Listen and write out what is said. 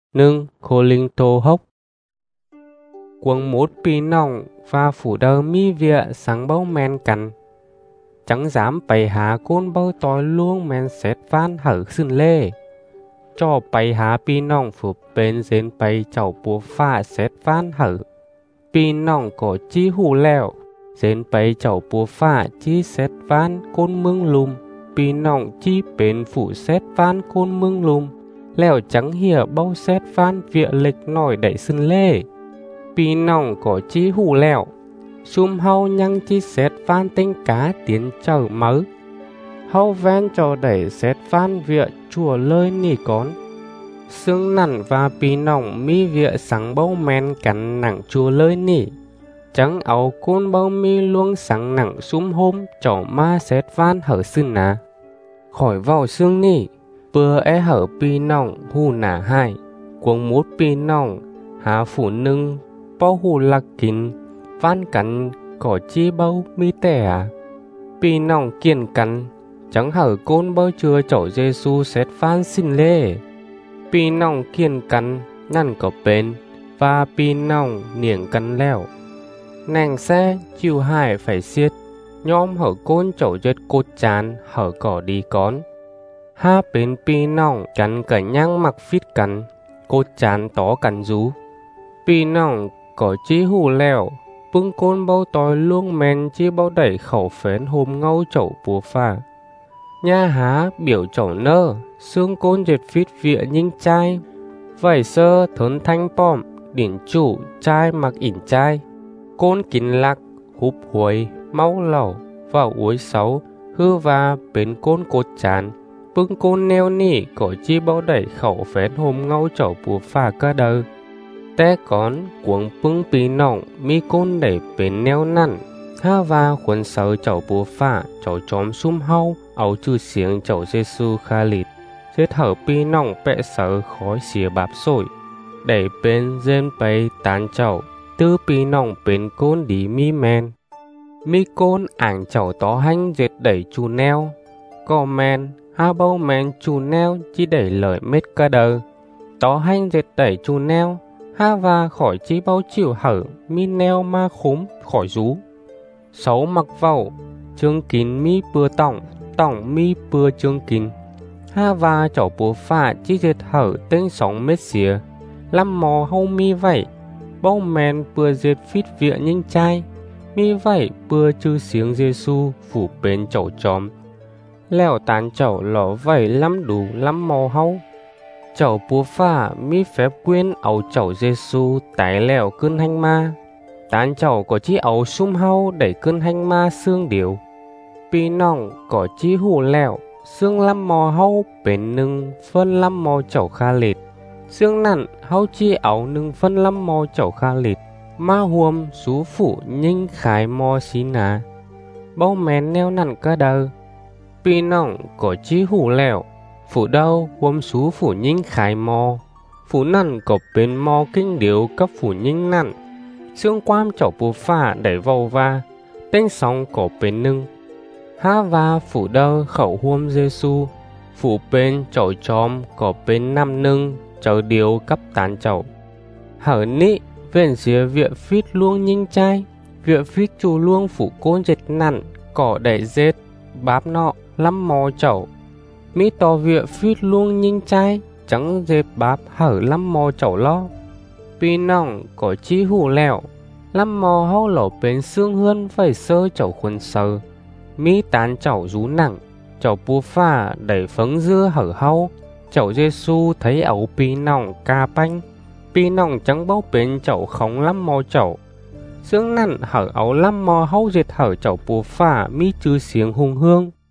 nâng khô linh tô hốc. Quần mốt pi nòng và phủ đơ mi vịa sáng bao men cắn. Chẳng dám bày hạ côn bao tối luôn men xét van hở xưng lê. Cho bày hạ pi nòng phủ bên dên bày chậu bùa pha xét van hở. Pi nòng có chi hù leo. Dên bày chậu bùa pha chi xét van côn mương lùm. Pi nòng chi bên phủ xét van côn mương lùm. Leo chẳng hiểu bao xét van vịa lịch nổi đẩy xưng lê. Pi nòng có chi hù leo. Xùm hâu nhăng chi xét van tinh cá tiến chở mớ. Hâu ven cho đẩy xét van vịa chùa lơi nỉ con. Xương nằn và pi nòng mi vịa sáng bao men cắn nặng chùa lơi nỉ. Chẳng áo côn bao mi luôn sáng nặng xúm hôm chỏ ma xét van hở xưng ná. Khỏi vào xương nỉ, bừa hở pi nòng hù nả hai. Cuồng mút pi nòng, há phủ nâng, bao hù lạc kín. Van cắn có chi bao mi tẻ à. Pi nòng kiên cắn, chẳng hở côn bao chưa chậu Giê-xu xét van xin lê. Pi nòng kiên cắn, năn có bên, và pi nòng niềng cắn leo. Nàng xe, chiều hải phải xiết, nhóm hở côn chậu giết cốt chán, hở cỏ đi con. Ha bên pi nòng cắn cả nhang mặc phít cắn, cốt chán tó cắn rú. Pi nòng có chi hù leo, bưng côn bao tối luôn men chi bao đẩy khẩu phén hôm ngâu chậu bùa pha. Nha há biểu chậu nơ, xương côn dệt phít vịa nhưng chai. Vảy sơ thốn thanh bom, điển chủ chai mặc ỉn chai. Côn kín lạc, húp huối, máu lẩu, vào uối sáu, hư va bên côn cột chán. Bưng côn neo nỉ có chi bao đẩy khẩu phén hôm ngâu chậu bùa pha cơ đơ. Té con cuống bưng pi nòng mi côn đẩy bên neo năn. Ha va khuôn sơ chậu bùa pha chậu chóm xung hâu áo chư xiếng chậu Giê-xu kha lịt. Giết hở pi nòng bẹ sơ khói xìa bạp sôi. Đẩy bên dên bày tán chậu. Tư pi nòng bên côn đi mi men. Mi côn ảnh chậu tó hanh dệt đẩy chù neo. Có men ha bao men chù neo chỉ đẩy lời mết cơ đơ. Tó hanh dệt đẩy chù neo. Ha va khỏi chi bao chiều hở mi neo ma khúm khỏi rú. Sáu mặc vào chương kín mi bưa tổng mi bưa chương kín. Ha va chậu búa phạ chi dệt hở tên 6 mét xìa. Lăm mò hâu mi vậy. Bao men bưa dệt phít vịa nhưng chai. Mi vậy bưa chư xiếng Giê-xu phủ bên chậu chóm. Leo tán chậu lỏ vậy lắm đủ lắm mò hâu. Chậu búa phạ mi phép quyên áo chậu Giê-xu tái lèo cơn hanh ma. Tán chậu có chi áo sum hâu đẩy cơn hanh ma xương điệu. Pi nòng có chi hù lèo, xương lăm mò hâu bên nâng phân lăm mò chậu kha lịt. Xương nặn hâu chi áo nâng phân lăm mò chậu kha lịt. Ma huồm xú phủ nhưng khái mò xí ná. Bao mén neo nặn cơ đơ. Pi nòng có chi hù lèo. Phủ đâu huồm xú phủ nhưng khái mò. Phủ nặn có bên mò kinh điệu cấp phủ nhưng nặn. Xương quam chậu bùa phả đẩy vào va. Tên sóng có bên nâng. Ha va phủ đâu khẩu huồm Giê-xu. Phủ bên chậu chóm có bên năm nâng. Chậu điệu cấp tán chậu. Hở nị vẹn xìa vịa phít luông nhưng chai. Vịa phít chù luông phủ côn dệt nặn. Cỏ đẩy dệt báp nọ lắm mò chậu. Mi tò vịa phít luông nhưng chai. Chẳng dệt báp hở lắm mò chậu lo. Pi nòng có chi hù lẹo. Lắm mò hâu lẩu bên xương hươn phải sơ chậu khuôn sơ. Mi tán chậu rú nặng. Chậu bùa phà đẩy phấn dưa hở hâu. Chậu Giê-xu thấy ấu pi nòng ca banh. Pi nòng chẳng bao bên chậu khóng lắm mò chậu. Xương nặn hở ấu lắm mò hâu dệt hở chậu bùa phà mi chư xiếng hung hương.